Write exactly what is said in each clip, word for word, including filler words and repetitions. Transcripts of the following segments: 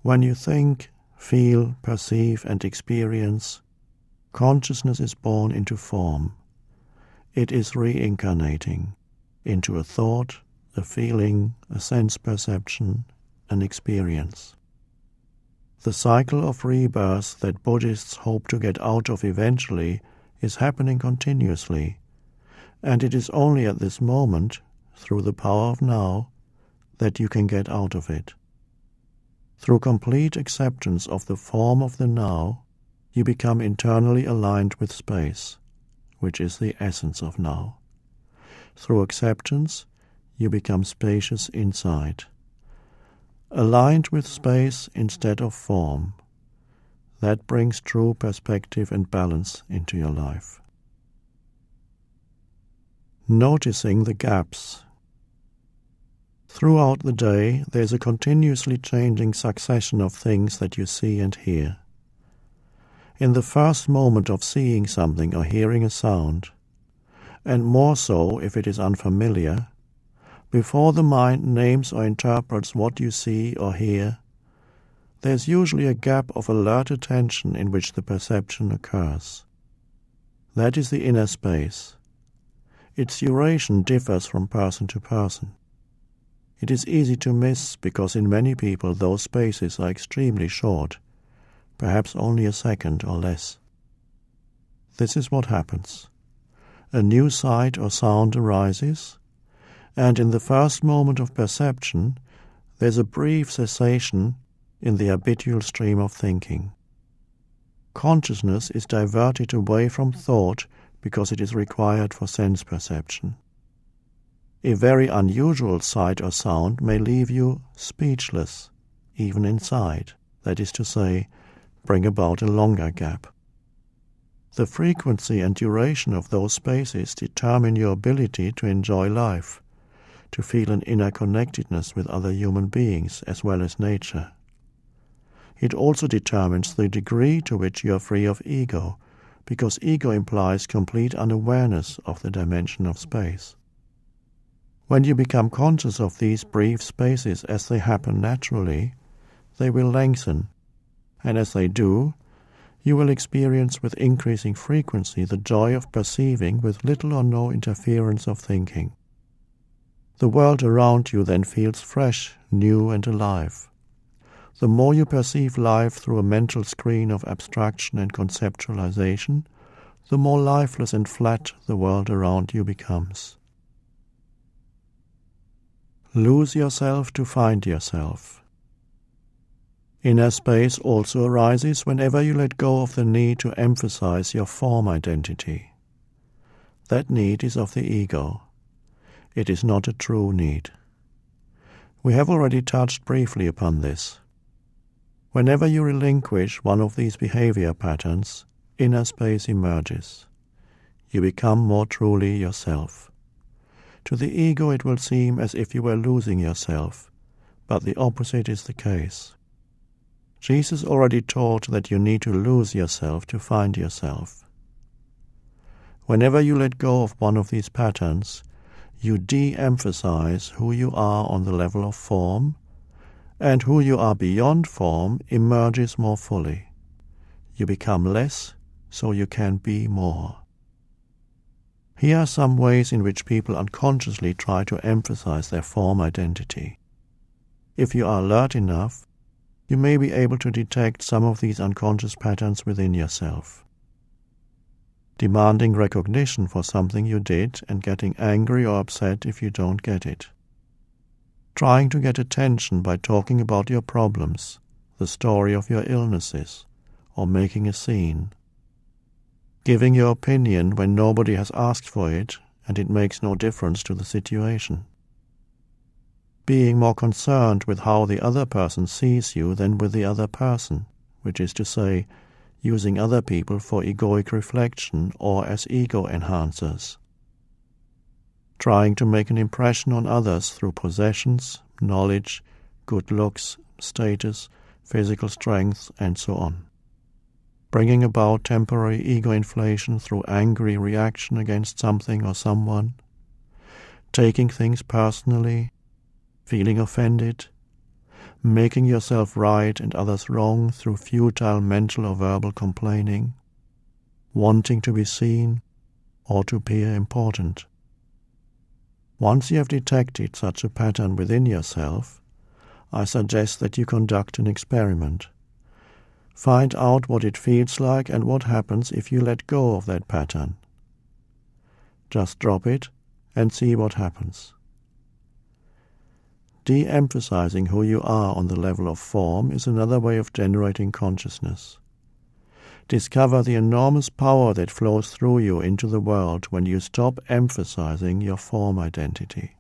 When you think, feel, perceive, and experience, consciousness is born into form. It is reincarnating into a thought, a feeling, a sense perception, an experience. The cycle of rebirth that Buddhists hope to get out of eventually is happening continuously, and it is only at this moment, through the power of now, that you can get out of it. Through complete acceptance of the form of the now, you become internally aligned with space, which is the essence of now. Through acceptance, you become spacious inside. Aligned with space instead of form, that brings true perspective and balance into your life. Noticing the gaps. Throughout the day, there is a continuously changing succession of things that you see and hear. In the first moment of seeing something or hearing a sound, and more so if it is unfamiliar, before the mind names or interprets what you see or hear, there is usually a gap of alert attention in which the perception occurs. That is the inner space. Its duration differs from person to person. It is easy to miss because in many people those spaces are extremely short, perhaps only a second or less. This is what happens. A new sight or sound arises, and in the first moment of perception, there is a brief cessation in the habitual stream of thinking. Consciousness is diverted away from thought because it is required for sense perception. A very unusual sight or sound may leave you speechless, even inside, that is to say, bring about a longer gap. The frequency and duration of those spaces determine your ability to enjoy life, to feel an inner connectedness with other human beings as well as nature. It also determines the degree to which you are free of ego, because ego implies complete unawareness of the dimension of space. When you become conscious of these brief spaces as they happen naturally, they will lengthen, and as they do, you will experience with increasing frequency the joy of perceiving with little or no interference of thinking. The world around you then feels fresh, new, and alive. The more you perceive life through a mental screen of abstraction and conceptualization, the more lifeless and flat the world around you becomes. Lose yourself to find yourself. Inner space also arises whenever you let go of the need to emphasize your form identity. That need is of the ego. It is not a true need. We have already touched briefly upon this. Whenever you relinquish one of these behavior patterns, inner space emerges. You become more truly yourself. To the ego it will seem as if you were losing yourself, but the opposite is the case. Jesus already taught that you need to lose yourself to find yourself. Whenever you let go of one of these patterns, you de-emphasize who you are on the level of form, and who you are beyond form emerges more fully. You become less, so you can be more. Here are some ways in which people unconsciously try to emphasize their form identity. If you are alert enough, you may be able to detect some of these unconscious patterns within yourself. Demanding recognition for something you did and getting angry or upset if you don't get it. Trying to get attention by talking about your problems, the story of your illnesses, or making a scene. Giving your opinion when nobody has asked for it and it makes no difference to the situation. Being more concerned with how the other person sees you than with the other person, which is to say, using other people for egoic reflection or as ego enhancers. Trying to make an impression on others through possessions, knowledge, good looks, status, physical strength, and so on. Bringing about temporary ego inflation through angry reaction against something or someone. Taking things personally, feeling offended, making yourself right and others wrong through futile mental or verbal complaining, wanting to be seen or to appear important. Once you have detected such a pattern within yourself, I suggest that you conduct an experiment. Find out what it feels like and what happens if you let go of that pattern. Just drop it and see what happens. De-emphasizing who you are on the level of form is another way of generating consciousness. Discover the enormous power that flows through you into the world when you stop emphasizing your form identity.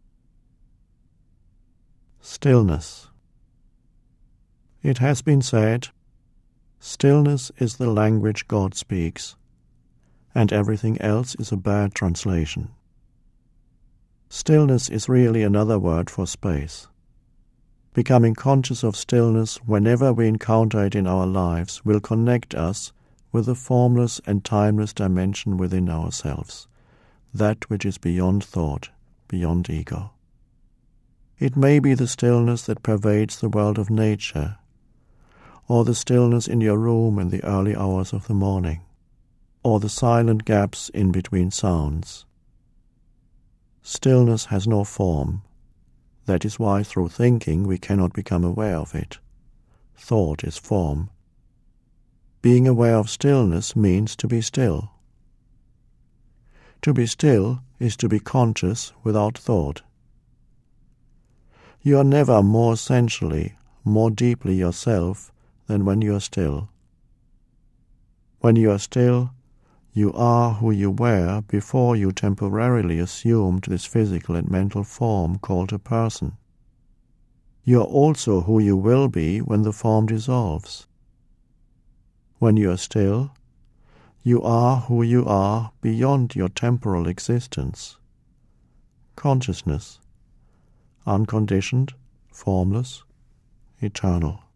Stillness. It has been said, stillness is the language God speaks, and everything else is a bad translation. Stillness is really another word for space. Becoming conscious of stillness whenever we encounter it in our lives will connect us with the formless and timeless dimension within ourselves, that which is beyond thought, beyond ego. It may be the stillness that pervades the world of nature, or the stillness in your room in the early hours of the morning, or the silent gaps in between sounds. Stillness has no form. That is why through thinking we cannot become aware of it. Thought is form. Being aware of stillness means to be still. To be still is to be conscious without thought. You are never more essentially, more deeply yourself than when you are still. When you are still, you are who you were before you temporarily assumed this physical and mental form called a person. You are also who you will be when the form dissolves. When you are still, you are who you are beyond your temporal existence. Consciousness, unconditioned, formless, eternal.